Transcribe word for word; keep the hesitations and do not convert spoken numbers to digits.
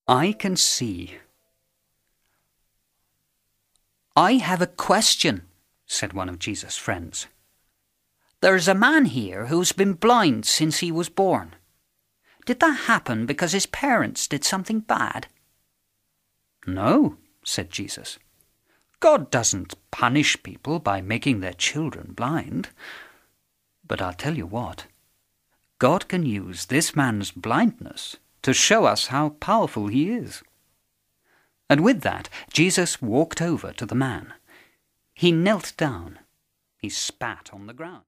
I can see. I have a question, said one of Jesus' friends. There's a man here who's been blind since he was born. Did that happen because his parents did something bad? No, said Jesus. God doesn't punish people by making their children blind. But I'll tell you what, God can use this man's blindness to show us how powerful he is. And with that, Jesus walked over to the man. He knelt down. He spat on the ground.